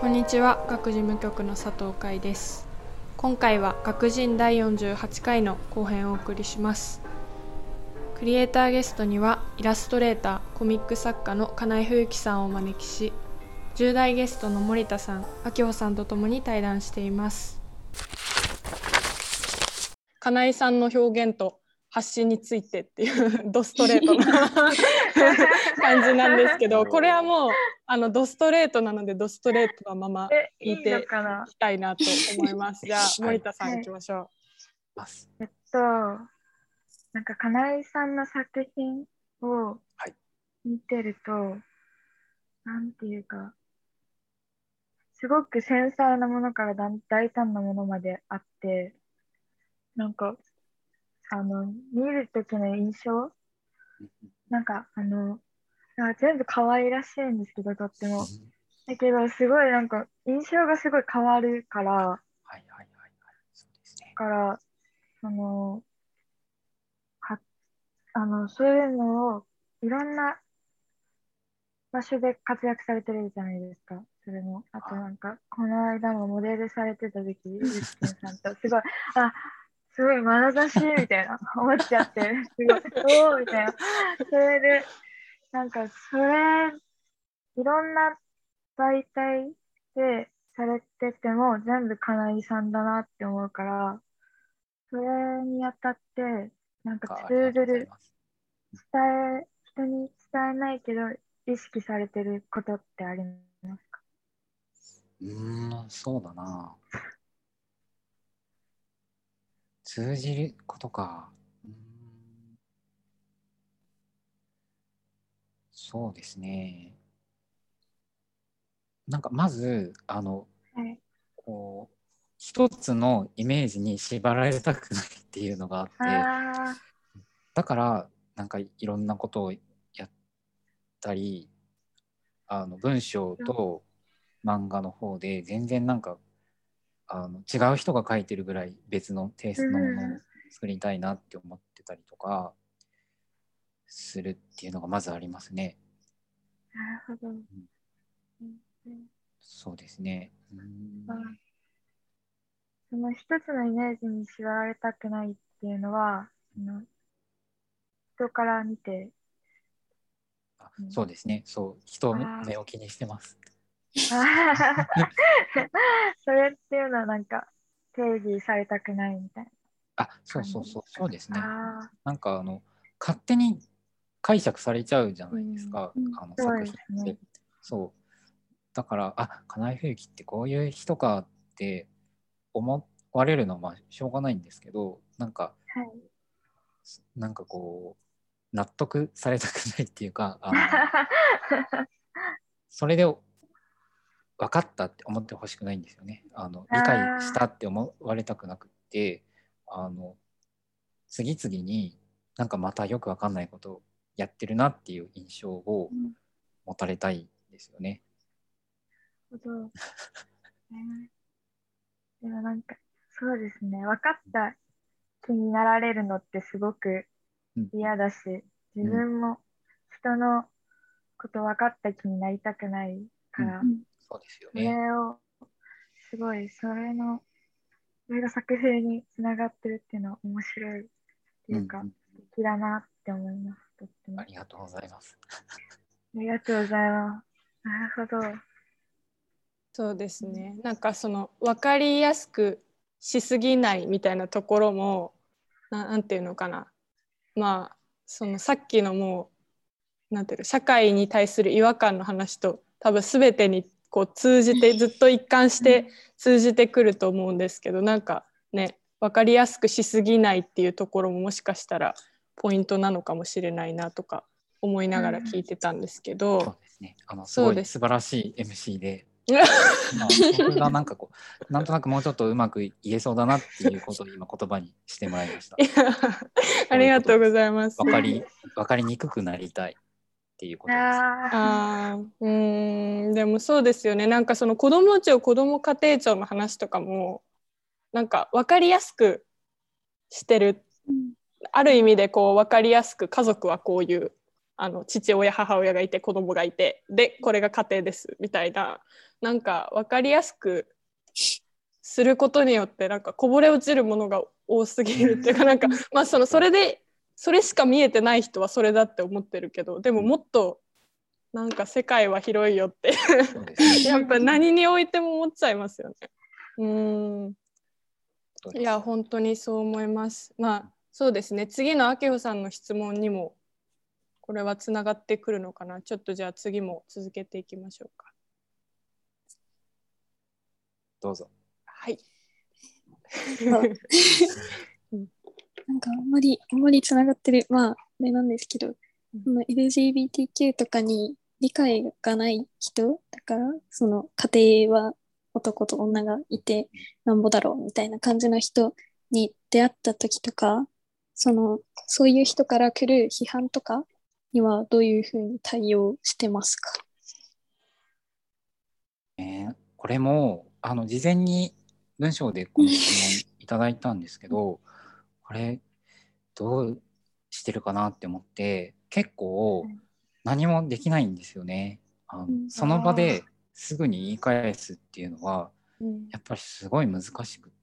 こんにちは、学事務局の佐藤海です。今回は学人第48回の後編をお送りします。クリエイターゲストにはイラストレーター、コミック作家の金井冬樹さんをお招きし、10代ゲストの森田さん、秋穂さんとともに対談しています。金井さんの表現と発信についてっていうドストレートな感じなんですけど、これはもうドストレートなのでドストレートのまま聞いていきたいなと思います。じゃあ森田さん行きましょう。 なんか金井さんの作品を見てると、なんていうかすごく繊細なものから大胆なものまであって、なんか見るときの印象、なんか全部可愛らしいんですけど、とっても。だけど、すごいなんか、印象がすごい変わるから、だから、その、は、そういうのを、いろんな場所で活躍されてるじゃないですか。それも。あとなんか、この間もモデルされてた時、ユッキンさんと、すごい、あ、すごい眼差しみたいな、思っちゃって、すごい、おーみたいな。それで、なんか、いろんな媒体でされてても全部金井さんだなって思うから、それにあたって、なんか通ずる、人に伝えないけど、意識されてることってありますか？ そうだな。通じることか。そうですね。なんかまずこう一つのイメージに縛られたくないっていうのがあって、だからなんかいろんなことをやったり、文章と漫画の方で全然なんか違う人が書いてるぐらい別のテイストのものを作りたいなって思ってたりとかするっていうのがまずありますね。 なるほど。 そうですね。 その一つのイメージに縛られたくないっていうのは、人から見て、 そうですね。そう、人目を気にしてます。 それっていうのはなんか定義されたくないみたいな。 そうですね。なんか勝手に解釈されちゃうじゃないですか、作品って。そうだから金井冬樹ってこういう人かって思われるのはしょうがないんですけど、なんかこう納得されたくないっていうかそれで分かったって思ってほしくないんですよね。理解したって思われたくなくって次々になんかまたよく分かんないことをやってるなっていう印象を持たれたいですよね。 でもなんかそうですね、分かった気になられるのってすごく嫌だし、自分も人のこと分かった気になりたくないから、 そうですよそれをすごいそれが作風につながってるっていうのは面白いっていうか、素敵だなって思います。とってもありがとうございます。 ありがとうございます。なるほど。 そうですね。なんかその分かりやすくしすぎないみたいなところもなんていうのかな。まあそのさっきのもうなんていうの、社会に対する違和感の話と多分全てにこう通じてずっと一貫して通じてくると思うんですけど、なんかね分かりやすくしすぎないっていうところももしかしたらポイントなのかもしれないなとか思いながら聞いてたんですけど、 そうですね。すごい素晴らしい MC で僕がなんかこうなんとなくもうちょっとうまく言えそうだなっていうことを今言葉にしてもらいました。 ありがとうございます。 分かりにくくなりたいっていうことです。 でもそうですよね。なんかその子ども庁、子ども家庭庁の話とかもなんか分かりやすくしてる、ある意味でこう分かりやすく家族はこういう父親母親がいて子供がいてでこれが家庭ですみたいな、なんか分かりやすくすることによってなんかこぼれ落ちるものが多すぎるっていうか、なんかまあそれしか見えてない人はそれだって思ってるけど、でももっとなんか世界は広いよってやっぱ何においても思っちゃいますよね。いや本当にそう思います。まあそうですね、次のあきほさんの質問にもこれはつながってくるのかな。ちょっとじゃあ次も続けていきましょうか。 どうぞ。 はい。 なんかあんまりつながってる、まああれなんですけど、LGBTQ とかに理解がない人だから、その家庭は男と女がいてなんぼだろうみたいな感じの人に出会った時とか、そういう人から来る批判とかにはどういうふうに対応してますか？ これも事前に文章でこの質問いただいたんですけどこれどうしてるかなって思って結構何もできないんですよね。その場ですぐに言い返すっていうのはやっぱりすごい難しくって、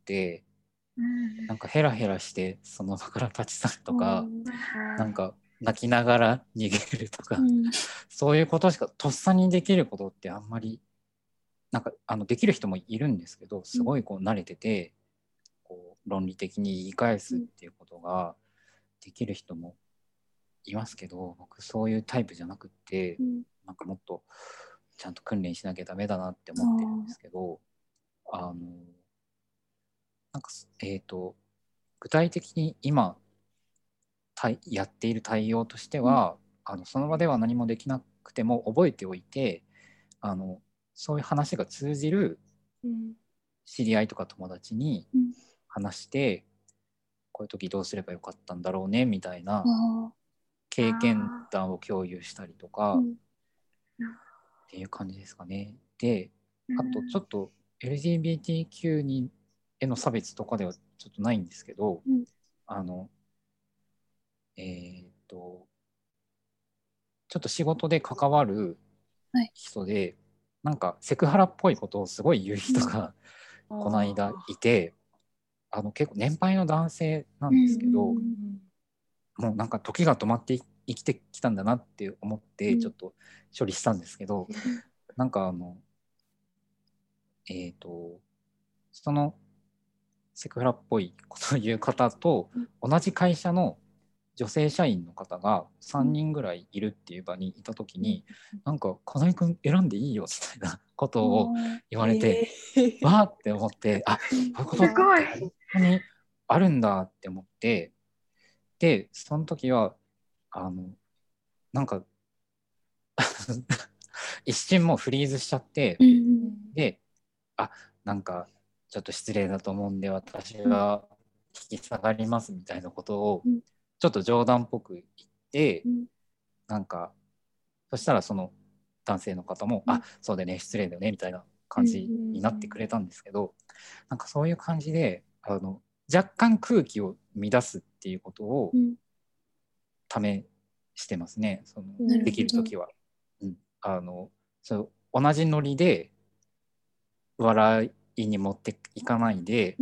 なんかヘラヘラしてその場から立ち去るとか、なんか泣きながら逃げるとか、そういうことしかとっさにできることってあんまりなんかできる人もいるんですけど、すごいこう慣れててこう論理的に言い返すっていうことができる人もいますけど、僕そういうタイプじゃなくって、なんかもっとちゃんと訓練しなきゃダメだなって思ってるんですけど、なんか具体的に今やっている対応としては、その場では何もできなくても覚えておいてそういう話が通じる知り合いとか友達に話して、こういう時どうすればよかったんだろうねみたいな経験談を共有したりとかっていう感じですかね。で、あとちょっと LGBTQ への差別とかではちょっとないんですけど、ちょっと仕事で関わる人で、なんかセクハラっぽいことをすごい言う人がこの間いて、結構年配の男性なんですけど、もうなんか時が止まって生きてきたんだなって思ってちょっと処理したんですけど、なんかそのセクハラっぽいことを言う方と同じ会社の女性社員の方が3人ぐらいいるっていう場にいた時に、なんか「金井君選んでいいよ」みたいなことを言われて、わーって思って、あ、こういうことって本当にあるんだって思って、でその時はなんか一瞬もうフリーズしちゃって、でなんかちょっと失礼だと思うんで私は引き下がりますみたいなことをちょっと冗談っぽく言って、なんかそしたらその男性の方もそうだよね失礼だよねみたいな感じになってくれたんですけど、なんかそういう感じで若干空気を乱すっていうことを試してますね、できる時は。そう同じノリで笑いに持っていかないで、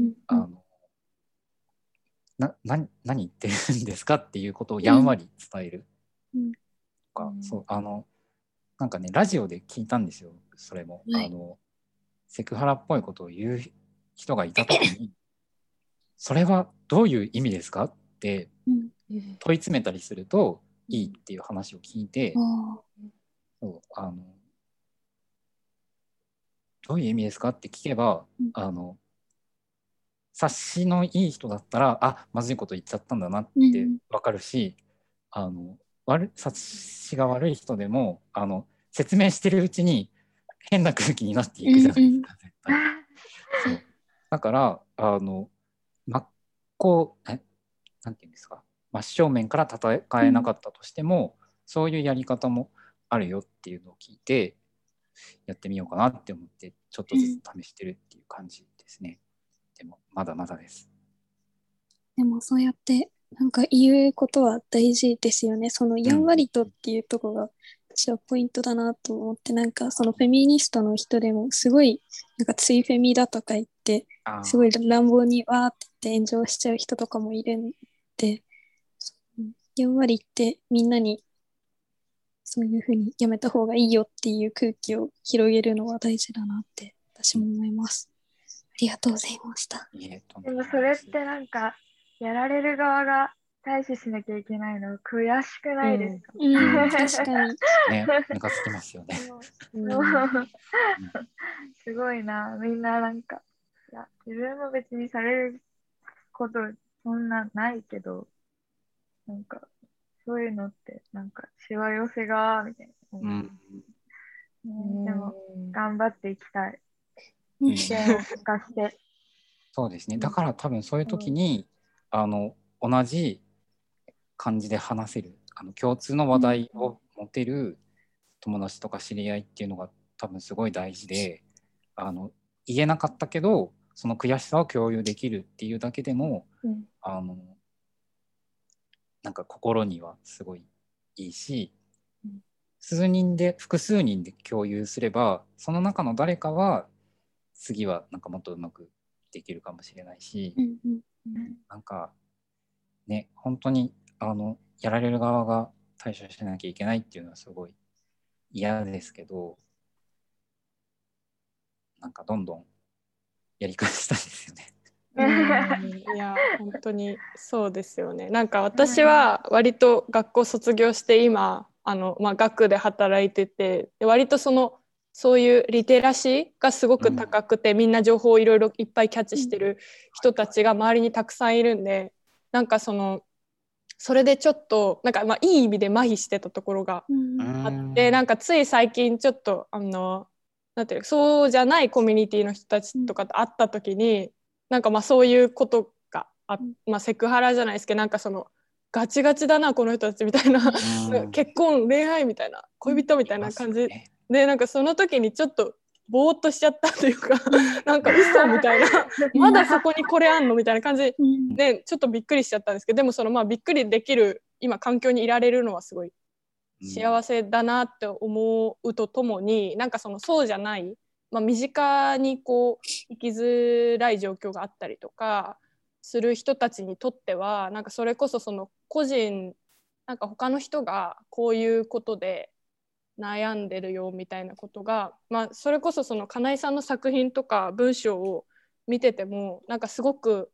何言ってるんですかっていうことをやんわり伝えるとか、なんかねラジオで聞いたんですよ、それも。セクハラっぽいことを言う人がいた時にそれはどういう意味ですかって問い詰めたりするといいっていう話を聞いて、どういう意味ですかって聞けば、察しのいい人だったらまずいこと言っちゃったんだなって分かるし、察しが悪い人でも説明してるうちに変な空気になっていくじゃないですか、絶対。そうだからなんていうんですか、真正面から戦えなかったとしても、そういうやり方もあるよっていうのを聞いてやってみようかなって思ってちょっとずつ試してるっていう感じですね。でもまだまだです。 でもそうやってなんか言うことは大事ですよね。そのやんわりとっていうところが私はポイントだなと思って、なんかそのフェミニストの人でもすごいなんかツイフェミだとか言って、すごい乱暴にわーって言って炎上しちゃう人とかもいるんで、やんわり言ってみんなにそういうふうにやめた方がいいよっていう空気を広げるのは大事だなって私も思います。ありがとうございました。 でもそれってなんかやられる側が対処しなきゃいけないの悔しくないですか？ 確かに。 ね、ムカつきますよね。 すごいな、みんななんか、いや、自分も別にされることそんなないけど、なんか、そういうのって、なんか、しわ寄せが、みたいな。でも、頑張っていきたい。意見を聞かせて。 そうですね。だから多分そういう時に、同じ感じで話せる、共通の話題を持てる友達とか知り合いっていうのが多分すごい大事で、言えなかったけどその悔しさを共有できるっていうだけでも、なんか心にはすごいいいし、複数人で共有すればその中の誰かは次はなんかもっとうまくできるかもしれないし、なんかね、本当にやられる側が対処しなきゃいけないっていうのはすごい嫌ですけど、なんかどんどんやり返したいですよね。 いや本当にそうですよね。なんか私は割と学校卒業して今学で働いてて、割とそういうリテラシーがすごく高くて、みんな情報をいろいろいっぱいキャッチしてる人たちが周りにたくさんいるんで、なんかそれでちょっとなんかいい意味で麻痺してたところがあって、なんかつい最近ちょっとなんていうそうじゃないコミュニティの人たちとかと会った時に、なんかそういうことがセクハラじゃないですけど、なんかガチガチだなこの人たちみたいな結婚恋愛みたいな恋人みたいな感じで、なんかその時にちょっとぼーっとしちゃったというかなんか嘘みたいなまだそこにこれあんのみたいな感じでちょっとびっくりしちゃったんですけど、でもびっくりできる今環境にいられるのはすごい幸せだなって思うとともに、なんかそうじゃない、身近にこう生きづらい状況があったりとかする人たちにとっては、なんかそれこそ個人なんか他の人がこういうことで悩んでるよみたいなことが、それこそ金井さんの作品とか文章を見ててもなんかすごく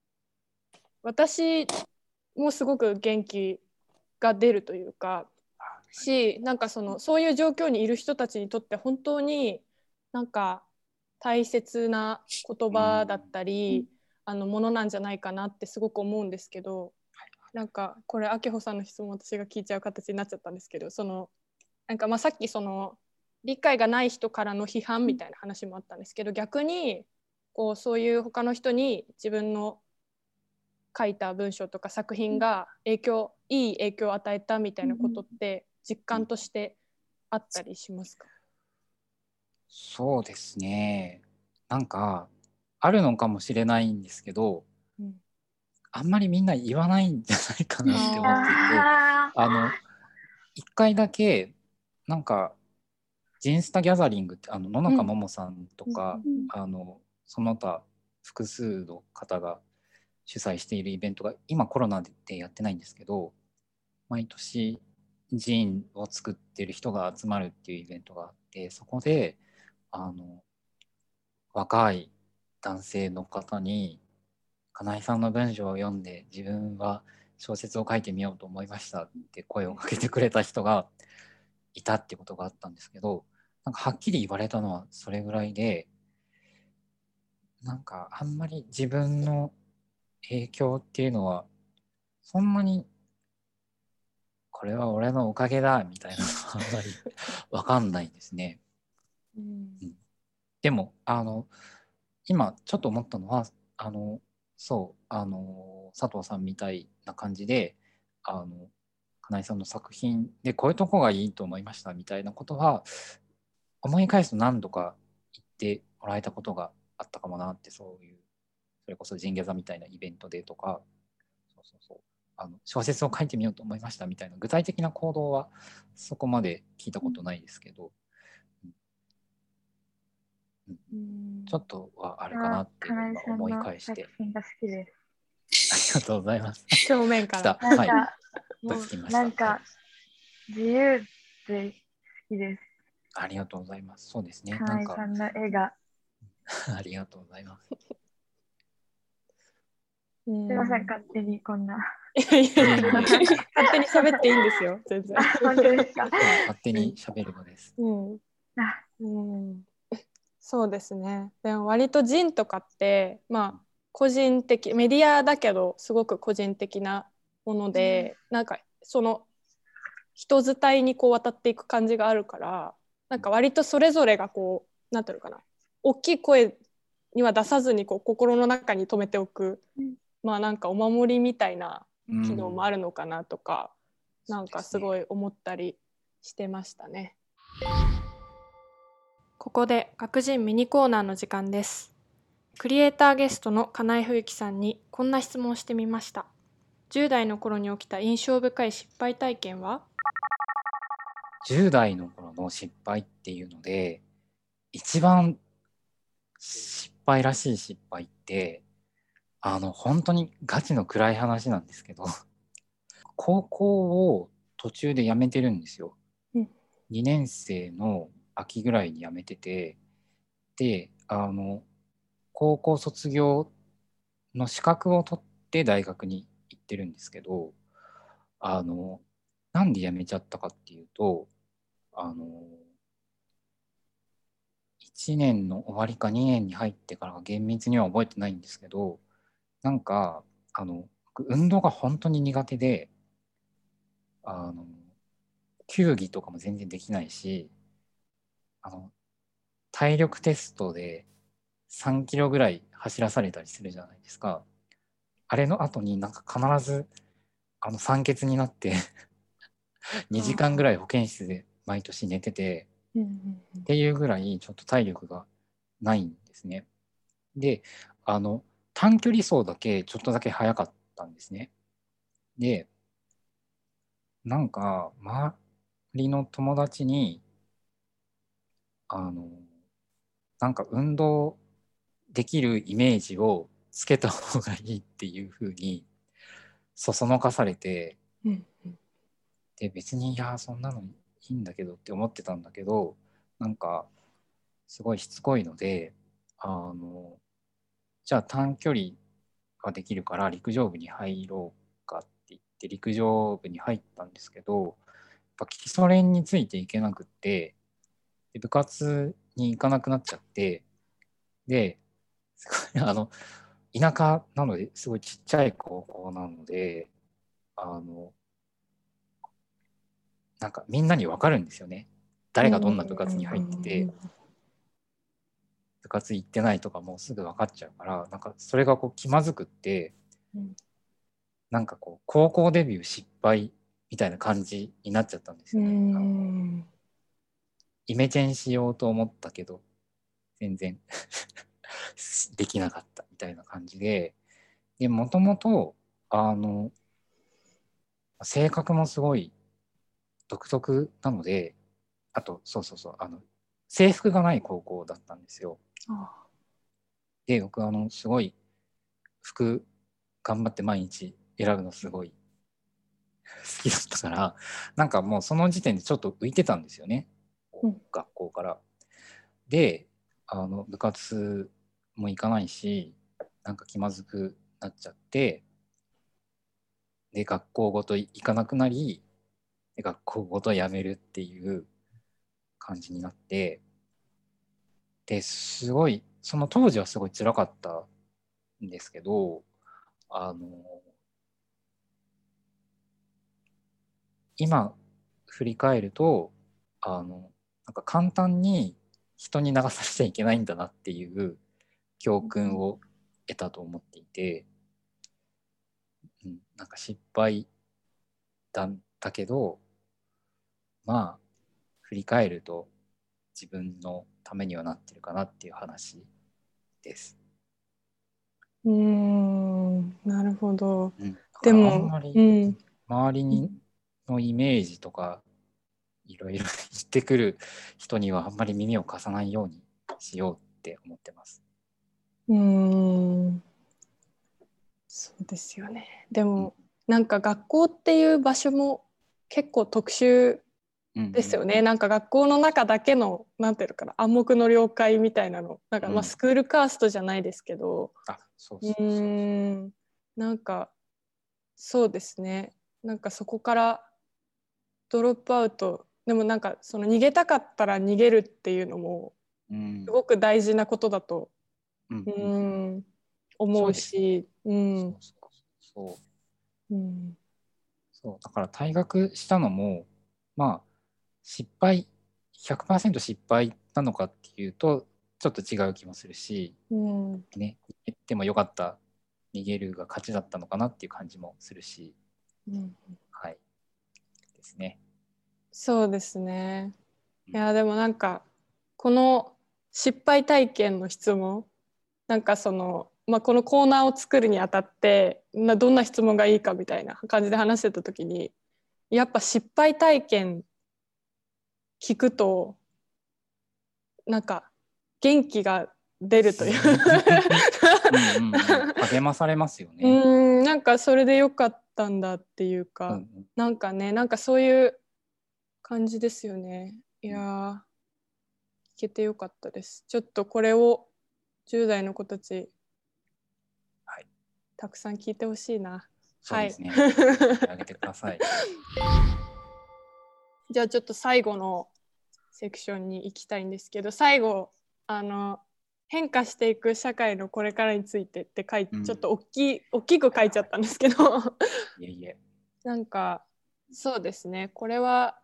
私もすごく元気が出るというかなんかそういう状況にいる人たちにとって本当になんか大切な言葉だったり、ものなんじゃないかなってすごく思うんですけど、なんかこれ明穂さんの質問私が聞いちゃう形になっちゃったんですけど、なんかさっき理解がない人からの批判みたいな話もあったんですけど、逆にそういう他の人に自分の書いた文章とか作品がいい影響を与えたみたいなことって実感としてあったりしますか？ そうですね。なんかあるのかもしれないんですけど、あんまりみんな言わないんじゃないかなって思っていて、一回だけなんかジンスタギャザリングって野中桃さんとか、その他複数の方が主催しているイベントが今コロナでやってないんですけど、毎年ジーンを作ってる人が集まるっていうイベントがあって、そこで若い男性の方に金井さんの文章を読んで自分は小説を書いてみようと思いましたって声をかけてくれた人がいたってことがあったんですけど、なんかはっきり言われたのはそれぐらいで、なんかあんまり自分の影響っていうのはそんなにこれは俺のおかげだみたいなのはあんまり分かんないんですね。でも今ちょっと思ったのは佐藤さんみたいな感じで金井さんの作品でこういうとこがいいと思いましたみたいなことは思い返すと何度か言ってもらえたことがあったかもなって、それこそジンギャザみたいなイベントでとか、 小説を書いてみようと思いましたみたいな具体的な行動はそこまで聞いたことないですけど、ちょっとはあるかなっていうのを今思い返して。 作品が好きです。 ありがとうございます。 正面から。 なんか、 はい、 なんか自由で好きです。 ありがとうございます。そうですね。 金井さんの絵が。 ありがとうございます。 すみません、勝手にこんな。 勝手に喋っていいんですよ、全然。 本当ですか。 勝手に喋るのです。 そうですね。でも割とジンとかってまあ個人的メディアだけどすごく個人的なもので、なんかその人伝いにこう渡っていく感じがあるから、なんか割とそれぞれがこうなんていうのかな、大きい声には出さずにこう心の中に留めておく、まあなんかお守りみたいな機能もあるのかなとか、なんかすごい思ったりしてましたね。ここで学人ミニコーナーの時間です。クリエイターゲストの金井冬樹さんにこんな質問をしてみました。10代の頃に起きた印象深い失敗体験は ？10代の頃の失敗っていうので一番失敗らしい失敗って本当にガチの暗い話なんですけど高校を途中で辞めてるんですよ。2年生の秋ぐらいに辞めてて、で高校卒業の資格を取って大学に行ってるんですけど、なんで辞めちゃったかっていうと1年の終わりか2年に入ってから厳密には覚えてないんですけど、なんか運動が本当に苦手で球技とかも全然できないし、体力テストで3キロぐらい走らされたりするじゃないですか。あれの後になんか必ず酸欠になって2時間ぐらい保健室で毎年寝ててっていうぐらいちょっと体力がないんですね。で短距離走だけちょっとだけ速かったんですね。でなんか周りの友達になんか運動できるイメージをつけた方がいいっていう風にそそのかされて、で別にいやそんなのいいんだけどって思ってたんだけど、なんかすごいしつこいのでじゃあ短距離ができるから陸上部に入ろうかって言って陸上部に入ったんですけど、やっぱ基礎練についていけなくって、で部活に行かなくなっちゃって、ですごい田舎なのですごいちっちゃい高校なのでなんかみんなに分かるんですよね、誰がどんな部活に入ってて部活行ってないとかもすぐ分かっちゃうから、なんかそれがこう気まずくって、なんかこう高校デビュー失敗みたいな感じになっちゃったんですよね。イメチェンしようと思ったけど全然できなかったみたいな感じで、もともと性格もすごい独特なので、あとそう制服がない高校だったんですよ。で僕すごい服頑張って毎日選ぶのすごい好きだったから、なんかもうその時点でちょっと浮いてたんですよね、学校から。で部活も行かないし、なんか気まずくなっちゃって、で学校ごと行かなくなり、で学校ごと辞めるっていう感じになって、ですごいその当時はすごい辛かったんですけど、今振り返るとなんか簡単に人に流されちゃいけないんだなっていう教訓を得たと思っていて、なんか失敗だったけど、まあ振り返ると自分のためにはなってるかなっていう話です。 なるほど。 でもあんまり周りにのイメージとかいろいろ言ってくる人にはあんまり耳を貸さないようにしようって思ってます。 そうですよね。でもなんか学校っていう場所も結構特殊ですよね。なんか学校の中だけのなんていうのかな、暗黙の了解みたいなの、なんかまあスクールカーストじゃないですけど、なんかそうですね。なんかそこからドロップアウト、でもなんかその逃げたかったら逃げるっていうのもすごく大事なことだと思うし、 そうだから退学したのもまあ失敗 100% 失敗なのかっていうとちょっと違う気もするし、ね、言ってもよかった、逃げるが勝ちだったのかなっていう感じもするし、はいですね。 そうですね。いやでもなんかこの失敗体験の質問、なんかその、まあ、このコーナーを作るにあたってどんな質問がいいかみたいな感じで話してた時に、やっぱ失敗体験聞くとなんか元気が出るという励まされますよね。 なんかそれでよかったんだっていうか、なんかね、なんかそういう感じですよね。いやー、聞けてよかったです。ちょっとこれを10代の子たち、たくさん聞いてほしいな。 そうですね。あげてください。 じゃあちょっと最後のセクションに行きたいんですけど、最後変化していく社会のこれからについてってちょっと大きく書いちゃったんですけどなんかそうですね、これは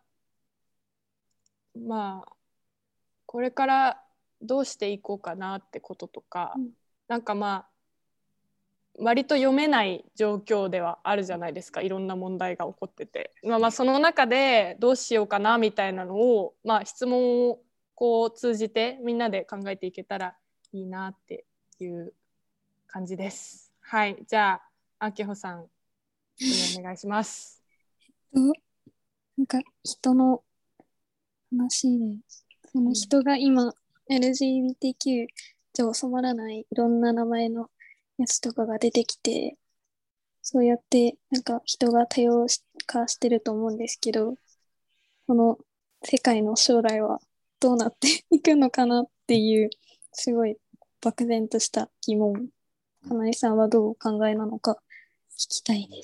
まあこれからどうしていこうかなってこととか、なんかまあ割と読めない状況ではあるじゃないですか、いろんな問題が起こってて、まあその中でどうしようかなみたいなのを、まあ、質問をこう通じてみんなで考えていけたらいいなっていう感じです。はい、じゃああきほさんお願いします。 なんか人の話で、その人が今 LGBTQ じゃ収まらないいろんな名前のやつとかが出てきて、そうやってなんか人が多様化してると思うんですけど、この世界の将来はどうなっていくのかなっていうすごい漠然とした疑問、金井さんはどうお考えなのか聞きたいです。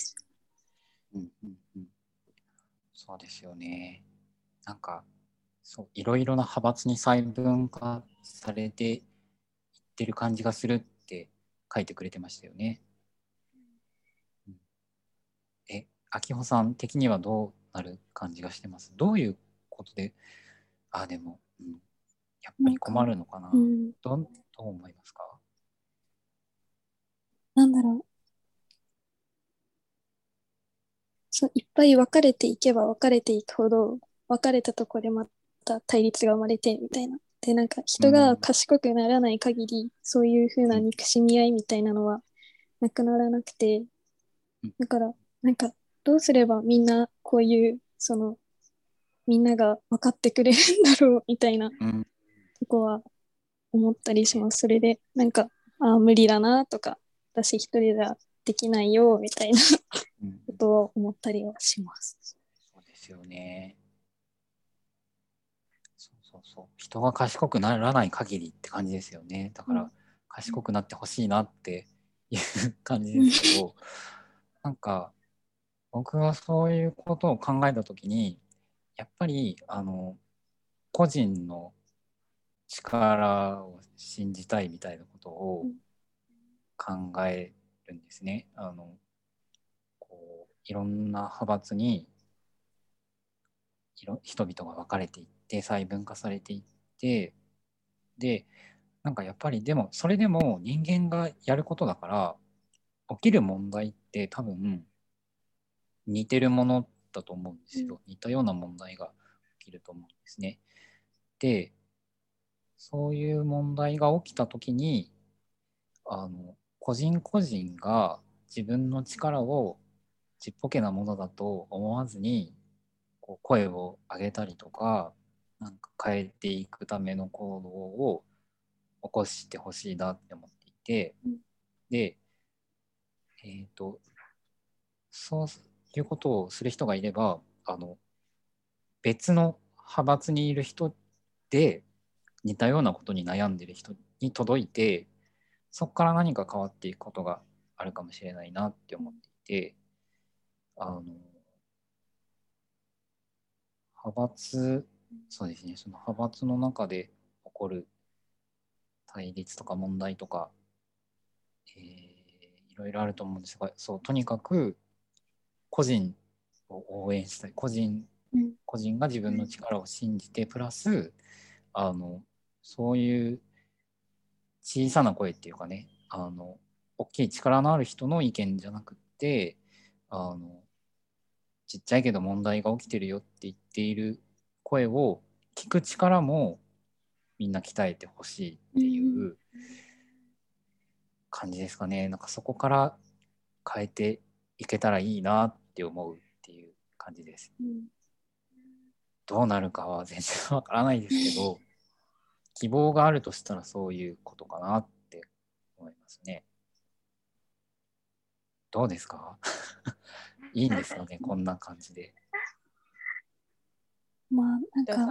そうですよね。なんかそういろいろな派閥に細分化されていってる感じがするって書いてくれてましたよね。秋穂さん的にはどうなる感じがしてます？どういうことででも、やっぱり困るのかな。どう思いますか？ なんだろう。そういっぱい分かれていけば分かれていくほど、分かれたところでまた対立が生まれてみたいな。で、なんか人が賢くならない限り、そういう風な憎しみ合いみたいなのはなくならなくて、だから、なんかどうすればみんなこういう、みんなが分かってくれるんだろうみたいなとこは思ったりします。それで、なんか、無理だなとか、私一人ではできないよみたいなことを思ったりはします。 そうですよね。そう人が賢くならない限りって感じですよね。だから賢くなってほしいなっていう感じですけど、なんか僕はそういうことを考えた時にやっぱり個人の力を信じたいみたいなことを考えるんですね。いろんな派閥に人々が分かれていって細分化されていって、でなんかやっぱりでもそれでも人間がやることだから起きる問題って多分似てるものだと思うんですよ。似たような問題が起きると思うんですね。でそういう問題が起きた時に個人個人が自分の力をちっぽけなものだと思わずにこう声を上げたりとか、なんか変えていくための行動を起こしてほしいなって思っていて、で、そういうことをする人がいれば、別の派閥にいる人で似たようなことに悩んでる人に届いて、そこから何か変わっていくことがあるかもしれないなって思っていて、派閥、そうですね、その派閥の中で起こる対立とか問題とか、いろいろあると思うんですが、そう、とにかく個人を応援したい、個人が自分の力を信じて、プラスそういう小さな声っていうかね、大きい力のある人の意見じゃなくて、ちっちゃいけど問題が起きてるよって言っている声を聞く力もみんな鍛えてほしいっていう感じですかね。なんかそこから変えていけたらいいなって思うっていう感じです。どうなるかは全然わからないですけど、希望があるとしたらそういうことかなって思いますね。どうですか？いいんですかね、こんな感じで。 まあなんか、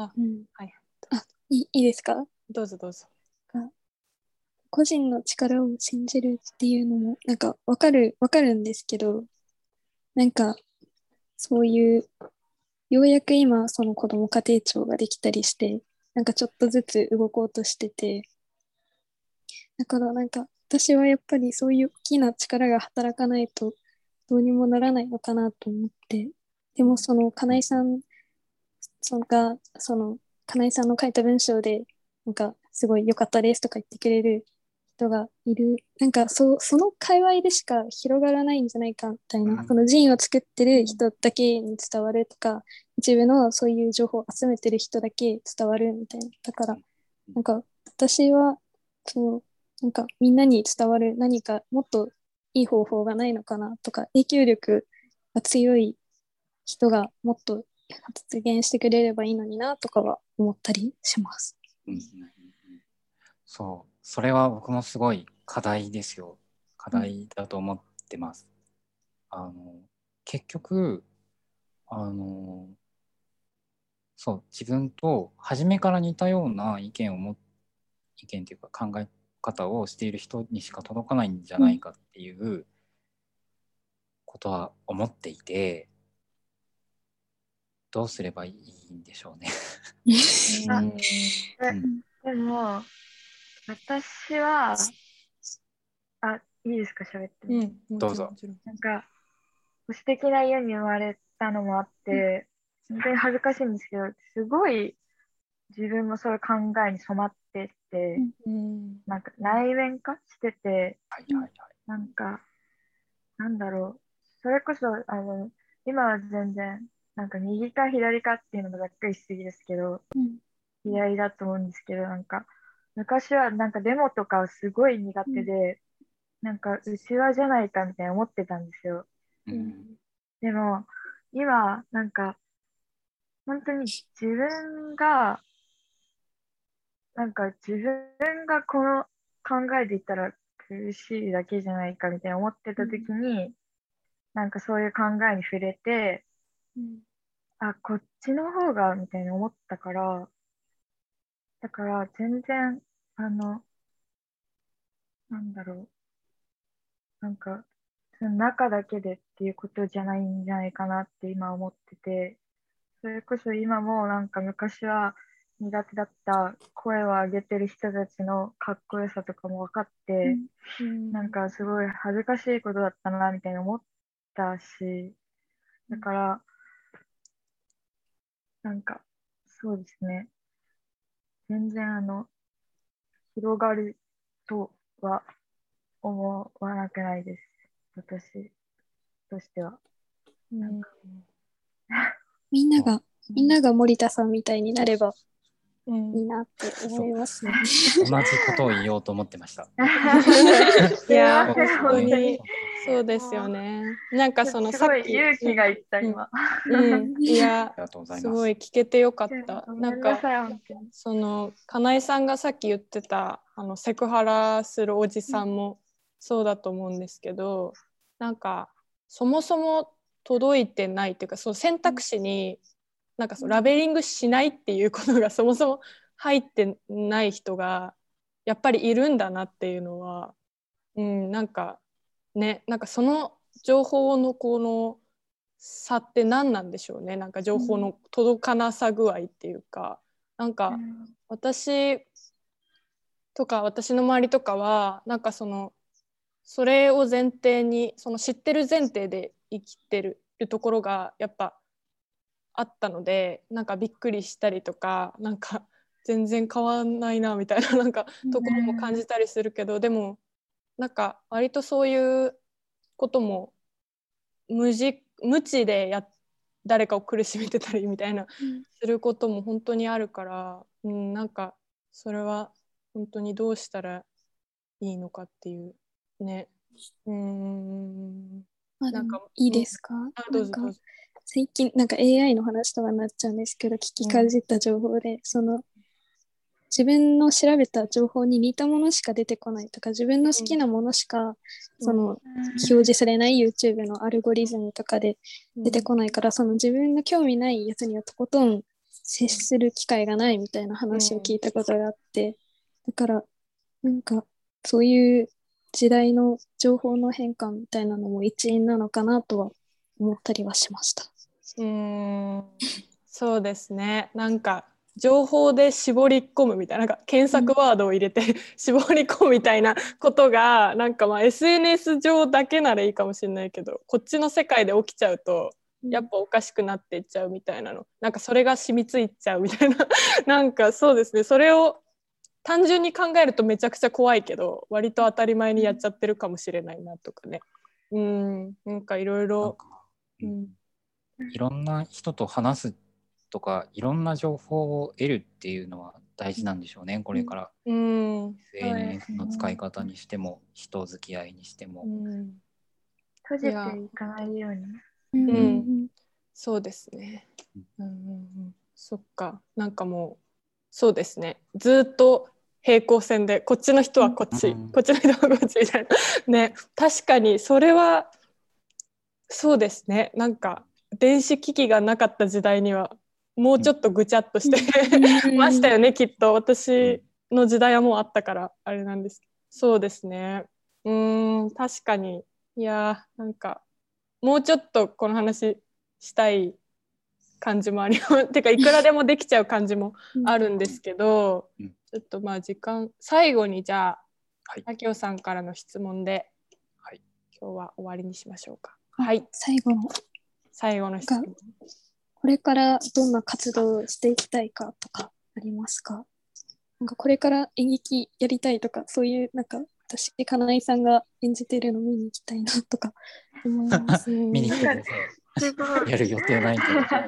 いいですか？ どうぞどうぞ。 個人の力を信じるっていうのもなんかわかるんですけど、なんかそういうようやく今その子ども家庭庁ができたりして、なんかちょっとずつ動こうとしてて、だからなんか私はやっぱりそういう大きな力が働かないとどうにもならないのかなと思って、でもその金井さんが金井さんの書いた文章でなんかすごい良かったですとか言ってくれる人がいる、なんかその界隈でしか広がらないんじゃないかみたいな、そのジンを作ってる人だけに伝わるとか、一部のそういう情報を集めてる人だけ伝わるみたいな。だからなんか私はなんかみんなに伝わる何かもっといい方法がないのかなとか、影響力が強い人がもっと発言してくれればいいのになとかは思ったりします。 そう、それは僕もすごい課題ですよ。課題だと思ってます。結局そう、自分と初めから似たような意見というか考え方をしている人にしか届かないんじゃないかっていうことは思っていて、どうすればいいんでしょうね。 でも私は、いいですか、喋っても。 どうぞ。 なんか保守的な家に生まれたのもあって、本当に恥ずかしいんですけど、すごい自分もそういう考えに染まってて、なんか内面化してて、なんかなんだろう、それこそ今は全然なんか右か左かっていうのもざっくりしすぎですけど、左だと思うんですけど、なんか昔はなんかデモとかすごい苦手で、なんか内輪じゃないかみたいな思ってたんですよ。でも今なんか本当に自分がこの考えでいったら苦しいだけじゃないかみたいな思ってた時に、なんかそういう考えに触れて、こっちの方がみたいに思ったから、だから全然なんだろう、なんかその中だけでっていうことじゃないんじゃないかなって今思ってて、それこそ今もなんか昔は苦手だった声を上げてる人たちのかっこよさとかも分かって、なんかすごい恥ずかしいことだったなみたいに思ったし、だからなんかそうですね、全然広がるとは思わなくないです、私としては。なんかみんなが森田さんみたいになればいいなって思いますね。 同じことを言おうと思ってました。 いや本当にそうですよね。なんかそのさっきすごい勇気がいった今。 いやありがとうございすます。 ごい聞けてよかった。 ごなんかめんなさい本当に。 その金井さんがさっき言ってたセクハラするおじさんもそうだと思うんですけど、なんかそもそも届いてないっていうか、その選択肢になんかラベリングしないっていうことがそもそも入ってない人がやっぱりいるんだなっていうのは、なんかね、なんかその情報のこの差って何なんでしょうね。なんか情報の届かなさ具合っていうか、なんか私とか私の周りとかはなんかそれを前提に知ってる前提で生きてるところがやっぱあったので、なんかびっくりしたりとか、なんか全然変わんないなみたいななんかところも感じたりするけど、でもなんか割とそういうことも無知で誰かを苦しめてたりみたいなすることも本当にあるから、なんかそれは本当にどうしたらいいのかっていうね。 なんかいいですか？ どうぞどうぞ。 最近なんか AI の話とかになっちゃうんですけど、聞きかじった情報で、自分の調べた情報に似たものしか出てこないとか、自分の好きなものしか表示されない YouTube のアルゴリズムとかで出てこないから、自分の興味ないやつにはとことん接する機会がないみたいな話を聞いたことがあって、だからなんかそういう時代の情報の変化みたいなのも一因なのかなとは思ったりはしました。 そうですね。なんか情報で絞り込むみたいな、なんか検索ワードを入れて絞り込むみたいなことがなんかSNS 上だけならいいかもしれないけど、こっちの世界で起きちゃうとやっぱおかしくなっていっちゃうみたいなの、なんかそれが染みついちゃうみたいななんかそうですね、それを単純に考えるとめちゃくちゃ怖いけど、割と当たり前にやっちゃってるかもしれないなとかね。なんかいろいろいろんな人と話すとか、いろんな情報を得るっていうのは大事なんでしょうね、これから。SNS の使い方にしても、人付き合いにしても。 閉じていかないように。 そうですね。そっか、なんかもうそうですね、ずっと平行線でこっちの人はこっち、こっちの人はこっちみたいなね。確かにそれはそうですね。なんか電子機器がなかった時代にはもうちょっとぐちゃっとしてましたよね、きっと。私の時代はもうあったからあれなんですけど。そうですね。確かに。いやなんかもうちょっとこの話したい感じもありますてかいくらでもできちゃう感じもあるんですけど、ちょっと時間最後にじゃああきおさんからの質問で、今日は終わりにしましょうか。最後の質問。 これからどんな活動をしていきたいかとかありますか？なんかこれから演劇やりたいとか、そういうなんか私金井さんが演じてるの見に行きたいなとか思います。 見に来てください。やる予定ないけ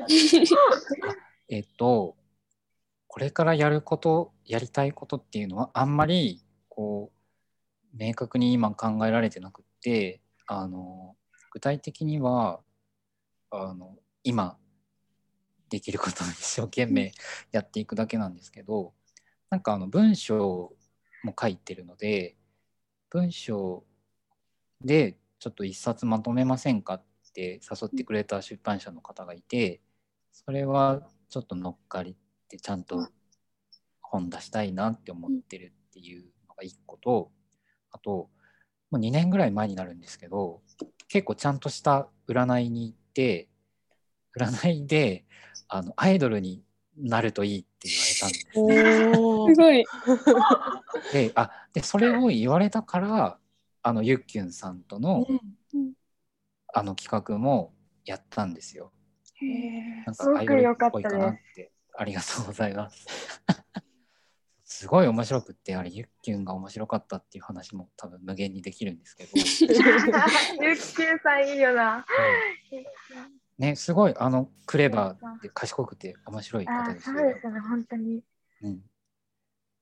ど。これからやりたいことっていうのはあんまり明確に今考えられてなくて、具体的には今できることを一生懸命やっていくだけなんですけど、なんか文章も書いてるので、文章でちょっと一冊まとめませんかって誘ってくれた出版社の方がいて、それはちょっと乗っかりってちゃんと本出したいなって思ってるっていうのが一個と、あともう2年ぐらい前になるんですけど、結構ちゃんとした占いに行って、占いでアイドルになるといいって言われたんですね。 すごい。 でそれを言われたからゆっきゅんさんとの、企画もやったんですよ。なんかアイドルっぽいかなって。ありがとうございます。すごい面白くって、あれゆっきゅんが面白かったっていう話も多分無限にできるんですけど。 ゆっきゅんさんいいよな。 ね、すごいクレバーで賢くて面白い方ですよ。 そうですね、本当に。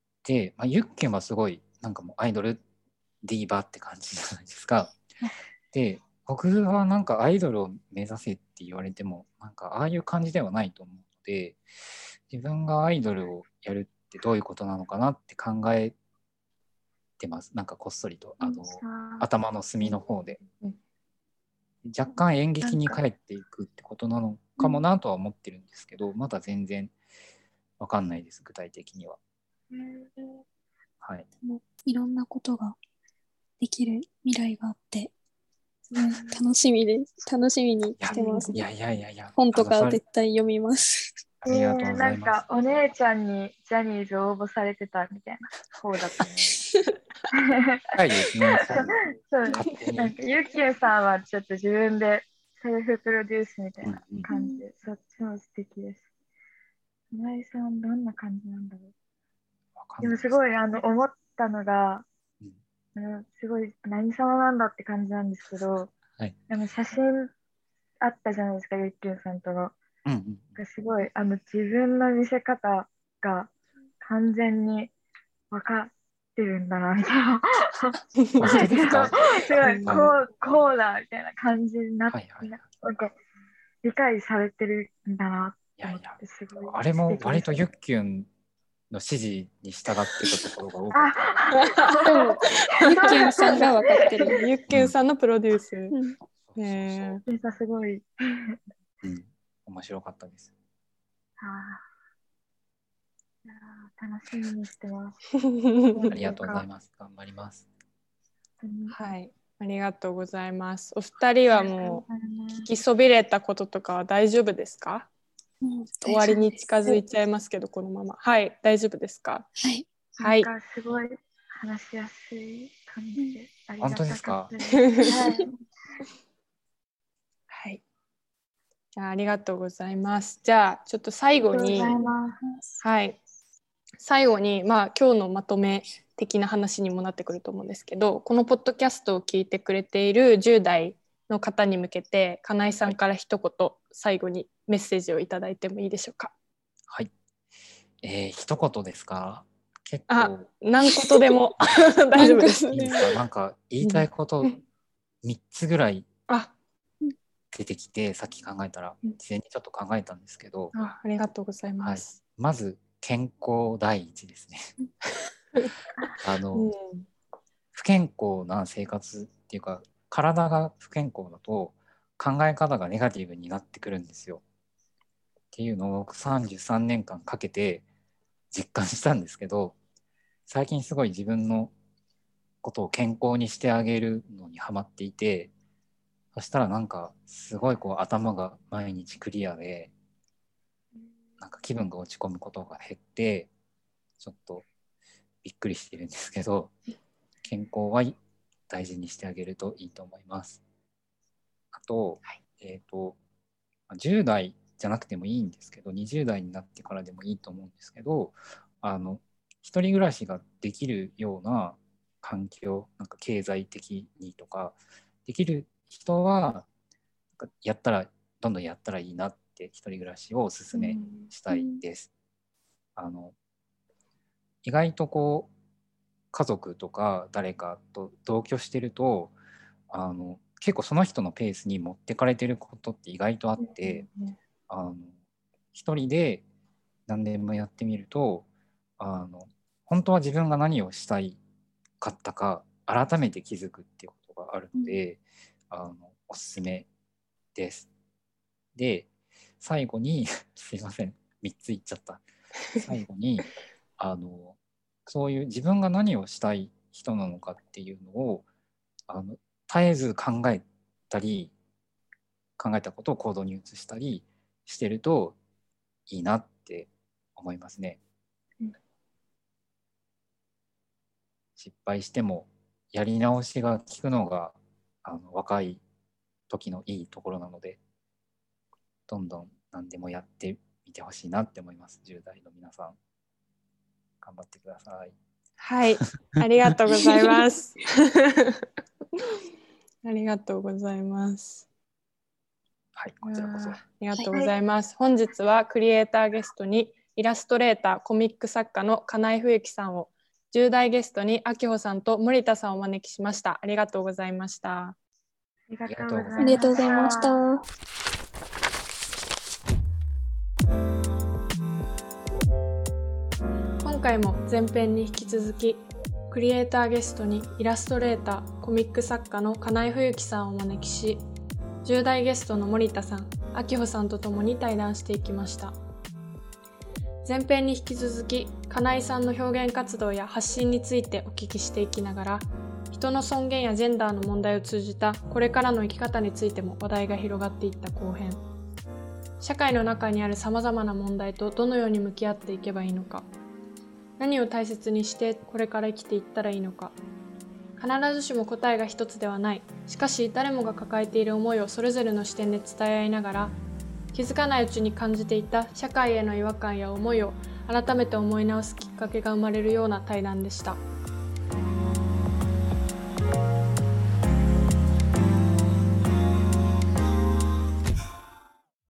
で、ゆっきゅんはすごいなんかもうアイドルディーバって感じじゃないですか。 で僕はなんかアイドルを目指せって言われてもなんかああいう感じではないと思うので、自分がアイドルをやるってどういうことなのかなって考えてます。なんかこっそりと頭の隅の方で若干演劇に帰っていくってことなのかもなとは思ってるんですけど、まだ全然わかんないです、具体的には。はい。 いろんなことができる未来があって、楽しみにしてます。 いや本とか絶対読みます。 ありがとうございます。 なんかお姉ちゃんにジャニーズ応募されてたみたいな方だったね。 はいですね。 そうなんかゆっきゅんさんはちょっと自分でセルフプロデュースみたいな感じで、そっちも素敵です。今井さんどんな感じなんだろう。でもすごい思ったのが、すごい何様なんだって感じなんですけど、 はい、 写真あったじゃないですか、ゆっきゅんさんとの。すごい自分の見せ方が完全に分かってるんだなみたいな。すごいこうだみたいな感じになって、なんか理解されてるんだなって思って、すごい。 あれも割とゆっきゅんの指示に従ってたところが多かった。 でもゆっきゅんさんが分かってる。 ゆっきゅんさんのプロデュース。 すごい。 面白かったです。 楽しみにしてます。 ありがとうございます。頑張ります。 はい、ありがとうございます。お二人はもう聞きそびれたこととかは大丈夫ですか？終わりに近づいちゃいますけど、このまま。はい、大丈夫ですか？ はい。すごい話しやすい感じでありがたかったです。 はい。ありがとうございます。じゃあちょっと最後に、最後に今日のまとめ的な話にもなってくると思うんですけど、このポッドキャストを聞いてくれている10代の方に向けて金井さんから一言最後にメッセージをいただいてもいいでしょうか？ はい。一言ですか？結構何言でも大丈夫です。 いいですか？なんか言いたいこと3つぐらい出てきて、さっき考えたら事前にちょっと考えたんですけど、 ありがとうございます。 まず健康第一ですね。不健康な生活っていうか、体が不健康だと考え方がネガティブになってくるんですよ。っていうのを僕33年間かけて実感したんですけど、最近すごい自分のことを健康にしてあげるのにハマっていて、そしたらなんかすごい頭が毎日クリアで、なんか気分が落ち込むことが減って、ちょっとびっくりしてるんですけど、健康は大事にしてあげるといいと思います。あと、10代じゃなくてもいいんですけど、20代になってからでもいいと思うんですけど、一人暮らしができるような環境、なんか経済的にとかできる人はどんどんやったらいいなって一人暮らしをおすすめしたいです。意外と家族とか誰かと同居してると結構その人のペースに持ってかれてることって意外とあって、一人で何でもやってみると本当は自分が何をしたいかったか改めて気づくっていうことがあるので、おすすめです。で最後にすいません3つ言っちゃった。最後にそういう自分が何をしたい人なのかっていうのを絶えず考えたことを行動に移したりしてるといいなって思いますね。失敗してもやり直しが効くのが若い時のいいところなので、どんどん何でもやってみてほしいなって思います。10代の皆さん頑張ってください。 はい、ありがとうございます。ありがとうございます。 はい、こちらこそ。 ありがとうございます。本日はクリエイターゲストにイラストレーター、コミック作家の金井冬樹さんを、10代ゲストに秋穂さんと森田さんをお招きしました。ありがとうございました。 ありがとうございました。 ありがとうございました。 今回も前編に引き続きクリエイターゲストにイラストレーター、コミック作家の金井冬樹さんをお招きし、10代ゲストの森田さん、秋穂さんとともに対談していきました。前編に引き続き金井さんの表現活動や発信についてお聞きしていきながら、人の尊厳やジェンダーの問題を通じたこれからの生き方についても話題が広がっていった後編。社会の中にあるさまざまな問題とどのように向き合っていけばいいのか、何を大切にしてこれから生きていったらいいのか。必ずしも答えが一つではない。しかし誰もが抱えている思いをそれぞれの視点で伝え合いながら、気づかないうちに感じていた社会への違和感や思いを改めて思い直すきっかけが生まれるような対談でした。